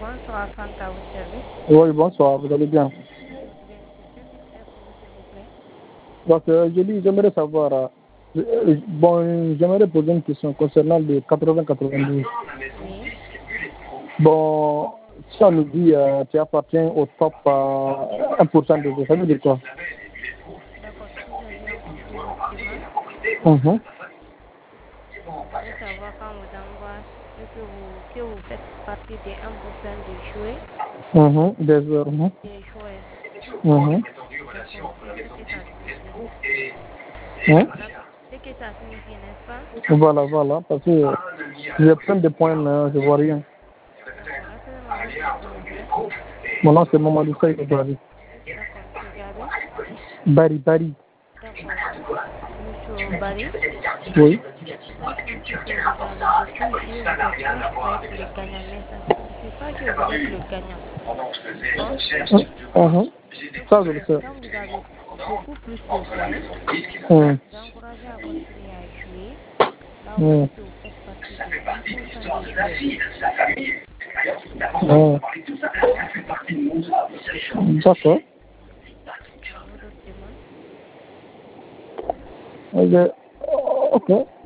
Bonsoir Franck, à votre service. Oui, bonsoir, vous allez bien? Bien, monsieur, puis-je faire pour vous, s'il vous plaît? Donc, j'aimerais savoir, j'aimerais poser une question concernant le 80-92. Oui. Bon, si on nous dit tu appartiens au top 1% des gens, ça veut dire quoi? D'accord, si j'ai bien compris votre demande, vous voulez savoir quand vous envoie que vous faites partie des 1% des jouets. Des heures. Des jouets. D'accord, c'est ce que ça signifie. C'est que ça signifie, n'est-ce pas? Voilà, parce que j'ai plein de points, mais je vois rien. D'accord, rappelez-moi votre nom, s'il vous plaît. Mon nom, c'est Mamadou Saïd Gabi. D'accord, monsieur Gabi. Bari. D'accord, monsieur Barry. Oui. Ça signifie que vous avez beaucoup joué, vous êtes proche pour être le gagnant, mais ça ne signifie pas que vous êtes le gagnant. D'accord? Ça, je le sais. Quand vous avez beaucoup plus de points, Hum. vous encouragez à continuer à jouer. Là, on Hum. dit que vous faites partie des 1% des joueurs. D'accord? D'accord. Avez-vous d'autres demandes? Ok.